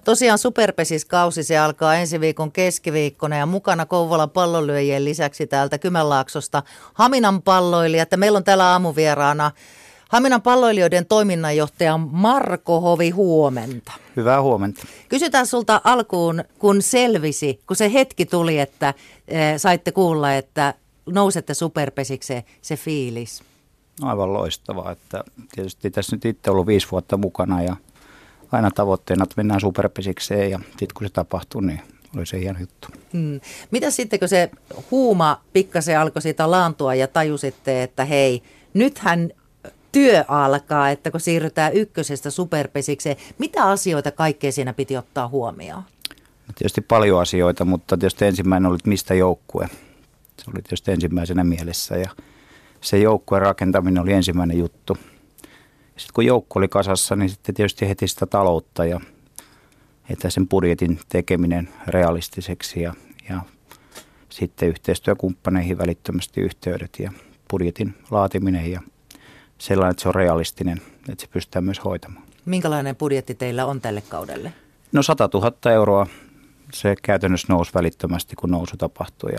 Tosiaan Superpesis-kausi, se alkaa ensi viikon keskiviikkona ja mukana Kouvolan pallonlyöjien lisäksi täältä Kymenlaaksosta Haminan palloilijat. Meillä on täällä aamuvieraana Haminan palloilijoiden toiminnanjohtaja Marko Hovi, huomenta. Hyvää huomenta. Kysytään sulta alkuun, kun selvisi, kun se hetki tuli, että saitte kuulla, että nousette Superpesikseen, se fiilis. Aivan loistavaa, että tietysti tässä nyt itse ollut 5 vuotta mukana ja aina tavoitteena, että mennään Superpesikseen ja sitten kun se tapahtui, niin oli se hieno juttu. Mitä sitten, kun se huuma pikkasen alkoi siitä laantua ja tajusitte, että hei, nythän työ alkaa, että kun siirrytään ykkösestä Superpesikseen, mitä asioita kaikkea siinä piti ottaa huomioon? Tietysti paljon asioita, mutta tietysti ensimmäinen oli, mistä joukkue. Se oli tietysti ensimmäisenä mielessä ja se joukkueen rakentaminen oli ensimmäinen juttu. Sitten kun joukkue oli kasassa, niin sitten tietysti heti sitä taloutta ja että sen budjetin tekeminen realistiseksi ja sitten yhteistyökumppaneihin välittömästi yhteydet ja budjetin laatiminen ja sellainen, että se on realistinen, että se pystytään myös hoitamaan. Minkälainen budjetti teillä on tälle kaudelle? No 100 000 euroa. Se käytännössä nousi välittömästi, kun nousu tapahtui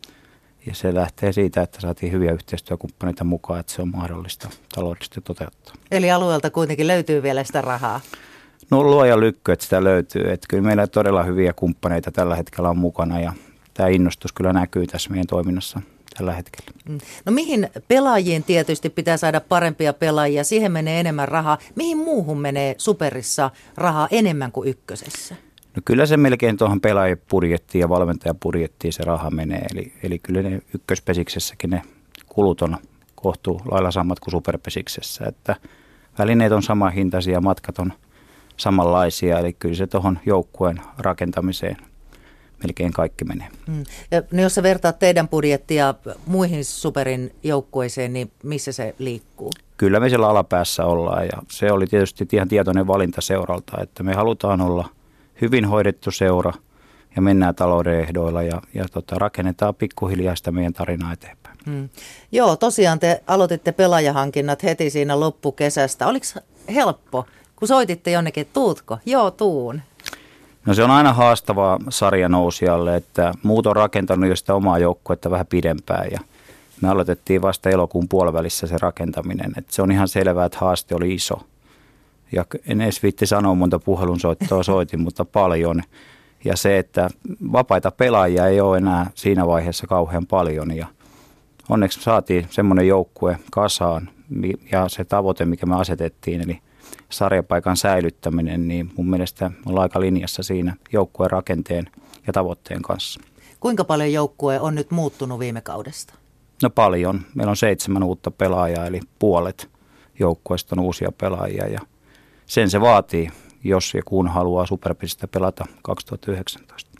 ja se lähtee siitä, että saatiin hyviä yhteistyökumppaneita mukaan, että se on mahdollista taloudellisesti toteuttaa. Eli alueelta kuitenkin löytyy vielä sitä rahaa? No luoja lykkö, että sitä löytyy. Että kyllä meillä todella hyviä kumppaneita tällä hetkellä on mukana ja tämä innostus kyllä näkyy tässä meidän toiminnassa tällä hetkellä. No mihin pelaajiin tietysti pitää saada parempia pelaajia? Siihen menee enemmän rahaa. Mihin muuhun menee Superissa rahaa enemmän kuin ykkösessä? No kyllä se melkein tuohon pelaajapudjettiin ja valmentajapudjettiin se raha menee. Eli kyllä ne ykköspesiksessäkin ne kulut on kohtuu lailla samat kuin Superpesiksessä. Että välineet on sama hintaisia, matkat on samanlaisia. Eli kyllä se tuohon joukkueen rakentamiseen melkein kaikki menee. Ja jos sä vertaat teidän budjettia muihin Superin joukkueeseen, niin missä se liikkuu? Kyllä me siellä alapäässä ollaan ja se oli tietysti ihan tietoinen valinta seuralta, että me halutaan olla hyvin hoidettu seura ja mennään talouden ehdoilla ja rakennetaan pikkuhiljaa sitä meidän tarinaa eteenpäin. Joo, tosiaan te aloititte pelaajahankinnat heti siinä loppukesästä. Oliko helppo, kun soititte jonnekin, että tuutko? Joo, tuun. No se on aina haastavaa sarjanousijalle, että muut on rakentanut jo sitä omaa joukkuetta vähän pidempään ja me aloitettiin vasta elokuun puolivälissä se rakentaminen. Että se on ihan selvää, että haaste oli iso. Ja en edes viitti sanoa, monta puhelunsoittoa soitin, mutta paljon. Ja se, että vapaita pelaajia ei ole enää siinä vaiheessa kauhean paljon. Ja onneksi saatiin semmoinen joukkue kasaan ja se tavoite, mikä me asetettiin, eli sarjapaikan säilyttäminen, niin mun mielestä ollaan aika linjassa siinä joukkueen rakenteen ja tavoitteen kanssa. Kuinka paljon joukkue on nyt muuttunut viime kaudesta? No paljon. Meillä on 7 uutta pelaajaa, eli puolet joukkueesta on uusia pelaajia ja sen se vaatii, jos ja kun haluaa Superpesistä pelata 2019.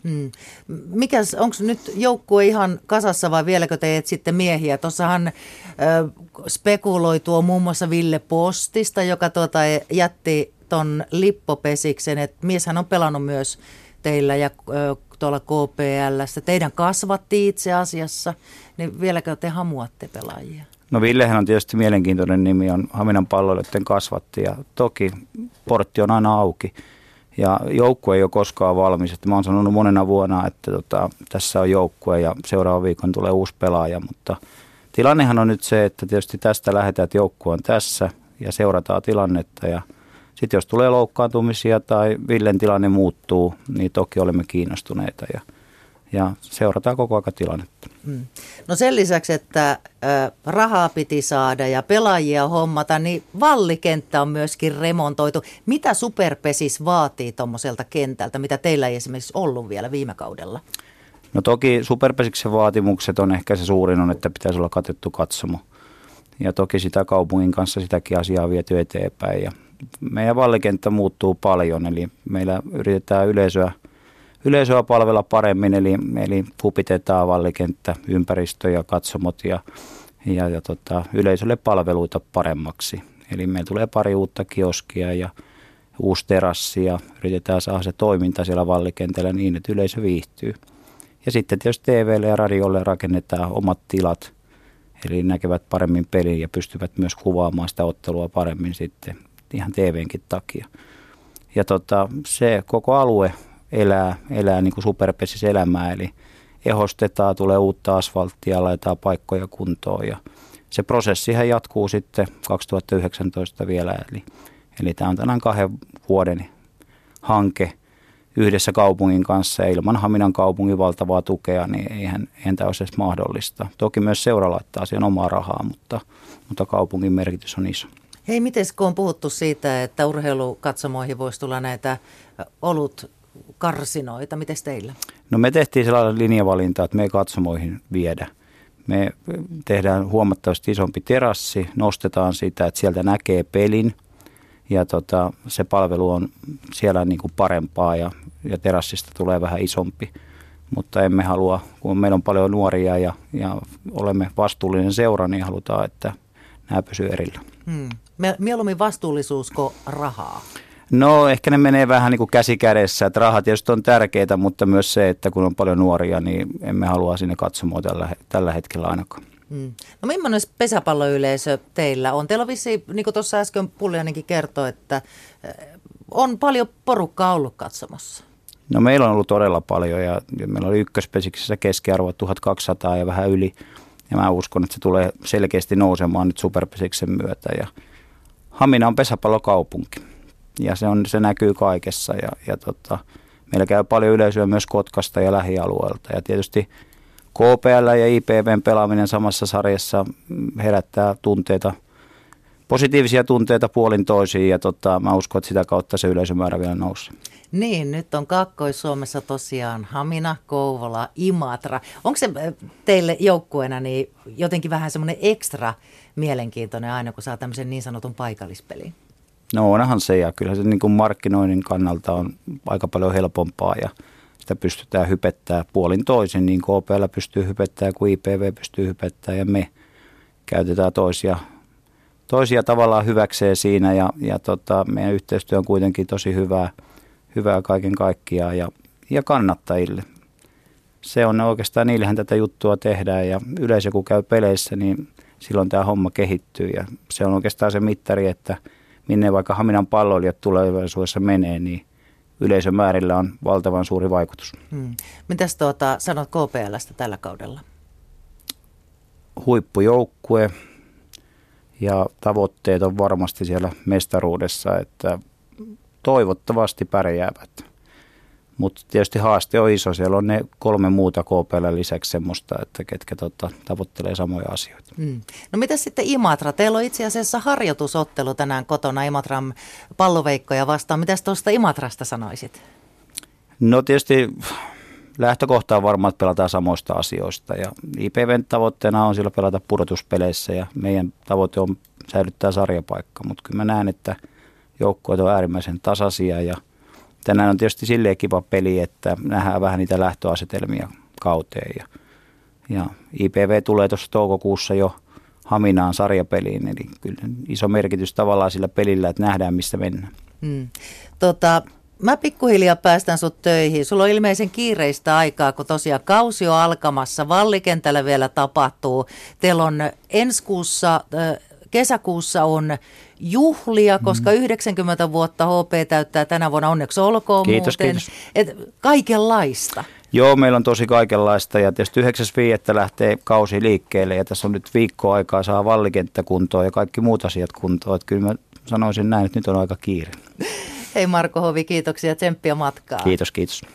Onko nyt joukkue ihan kasassa vai vieläkö teet sitten miehiä? Tuossahan spekuloi tuo muun muassa Ville Postista, joka jätti ton Lippopesiksen, että mieshän on pelannut myös teillä ja tuolla KPL:ssä. Teidän kasvatti itse asiassa, niin vieläkö te hamuatte pelaajia? No Villehän on tietysti mielenkiintoinen nimi, on Haminan palloilijoiden kasvatti ja toki portti on aina auki ja joukkue ei ole koskaan valmis. Että mä oon sanonut monena vuonna, että tässä on joukkue ja seuraavan viikon tulee uusi pelaaja, mutta tilannehan on nyt se, että tietysti tästä lähdetään, että joukkue on tässä ja seurataan tilannetta ja sitten jos tulee loukkaantumisia tai Villen tilanne muuttuu, niin toki olemme kiinnostuneita ja seurataan koko ajan tilannetta. No sen lisäksi, että rahaa piti saada ja pelaajia hommata, niin vallikenttä on myöskin remontoitu. Mitä Superpesis vaatii tuommoiselta kentältä, mitä teillä ei esimerkiksi ollut vielä viime kaudella? No toki Superpesiksen vaatimukset on ehkä se suurin on, että pitäisi olla katettu katsomo. Ja toki sitä kaupungin kanssa sitäkin asiaa viety eteenpäin. Ja meidän vallikenttä muuttuu paljon, eli meillä yritetään yleisöä palvella paremmin, eli pupitetaan vallikenttä, ympäristö ja katsomot ja yleisölle palveluita paremmaksi. Eli meillä tulee pari uutta kioskia ja uusi terassi ja yritetään saada se toiminta siellä vallikentällä niin, että yleisö viihtyy. Ja sitten tietysti TV:lle ja radiolle rakennetaan omat tilat, eli näkevät paremmin pelin ja pystyvät myös kuvaamaan sitä ottelua paremmin sitten ihan TV:nkin takia. Ja se koko alue elää niin kuin superpesis elämää, eli ehostetaan, tulee uutta asfalttia, laitetaan paikkoja kuntoon ja se prosessihan jatkuu sitten 2019 vielä, eli tämä on tänään 2 vuoden hanke yhdessä kaupungin kanssa ja ilman Haminan kaupungin valtavaa tukea, niin eihän tämä olisi edes mahdollista. Toki myös seura laittaa siihen omaa rahaa, mutta kaupungin merkitys on iso. Hei, miten kun on puhuttu siitä, että urheilukatsomoihin voisi tulla näitä olutkarsinoita, miten teillä? No me tehtiin sellainen linjavalinta, että me ei katsomoihin viedä. Me tehdään huomattavasti isompi terassi, nostetaan sitä, että sieltä näkee pelin ja se palvelu on siellä niin kuin parempaa ja terassista tulee vähän isompi. Mutta emme halua, kun meillä on paljon nuoria ja olemme vastuullinen seura, niin halutaan, että nämä pysyy erillä. Mieluummin vastuullisuusko rahaa? No ehkä ne menee vähän niin kuin käsi kädessä, että raha tietysti on tärkeää, mutta myös se, että kun on paljon nuoria, niin emme halua sinne katsomaan tällä hetkellä ainakaan. No millainen pesäpalloyleisö teillä on? Teillä on vissiin, niin kuin tuossa äsken Pulliainenkin kertoi, että on paljon porukkaa ollut katsomassa. No meillä on ollut todella paljon ja meillä oli ykköspesiksessä keskiarvo 1200 ja vähän yli. Ja mä uskon, että se tulee selkeästi nousemaan nyt superpesiksen myötä. Ja Hamina on pesäpallokaupunki ja se näkyy kaikessa. Ja meillä käy paljon yleisöä myös Kotkasta ja lähialueelta. Ja tietysti KPL ja IPVn pelaaminen samassa sarjassa herättää tunteita, positiivisia tunteita puolin toisiin. Ja mä uskon, että sitä kautta se yleisömäärä vielä nousee. Niin, nyt on Kaakkois-Suomessa tosiaan Hamina, Kouvola, Imatra. Onko se teille joukkueena niin jotenkin vähän semmoinen ekstra mielenkiintoinen aina, kun saa tämmöisen niin sanotun paikallispelin? No onhan se ja kyllä se niin kuin markkinoinnin kannalta on aika paljon helpompaa ja sitä pystytään hypettämään puolin toisin, niin KPL pystyy hypettämään kuin IPV pystyy hypettämään ja me käytetään toisia tavallaan hyväkseen siinä ja meidän yhteistyö on kuitenkin tosi hyvää kaiken kaikkiaan ja kannattajille. Se on oikeastaan, niillähän tätä juttua tehdään ja yleisö kun käy peleissä, niin silloin tämä homma kehittyy ja se on oikeastaan se mittari, että minne vaikka Haminan palloilijat tulevaisuudessa menee, niin yleisömäärillä on valtavan suuri vaikutus. Mitäs sanot KPL:stä tällä kaudella? Huippujoukkue ja tavoitteet on varmasti siellä mestaruudessa, että toivottavasti pärjäävät. Mutta tietysti haaste on iso. Siellä on ne 3 muuta KPL lisäksi semmoista, että ketkä tavoittelee samoja asioita. No mitäs sitten Imatra? Teillä on itse asiassa harjoitusottelu tänään kotona Imatran palloveikkoja vastaan. Mitäs tuosta Imatrasta sanoisit? No tietysti lähtökohta on varmaan, että pelataan samoista asioista. Ja IPVn tavoitteena on siellä pelata pudotuspeleissä ja meidän tavoite on säilyttää sarjapaikka. Mutta kyllä mä näen, että joukkueet on äärimmäisen tasaisia ja tänään on tietysti silleen kiva peli, että nähdään vähän niitä lähtöasetelmia kauteen. Ja IPV tulee tuossa toukokuussa jo Haminaan sarjapeliin, eli kyllä iso merkitys tavallaan sillä pelillä, että nähdään missä mennään. Mä pikkuhiljaa päästän sut töihin. Sulla on ilmeisen kiireistä aikaa, kun tosiaan kausi on alkamassa. Vallikentällä vielä tapahtuu. Teillä on ensi kuussa, kesäkuussa on juhlia, koska 90 vuotta HP täyttää tänä vuonna, onneksi olkoon kiitos, muuten. Kiitos. Kaikenlaista. Joo, meillä on tosi kaikenlaista ja tietysti 9.5. lähtee kausi liikkeelle ja tässä on nyt viikko aikaa saa vallikenttä kuntoon ja kaikki muut asiat kuntoon. Että kyllä mä sanoisin näin, että nyt on aika kiire. Hei Marko Hovi, kiitoksia, tsemppiä matkaa. Kiitos.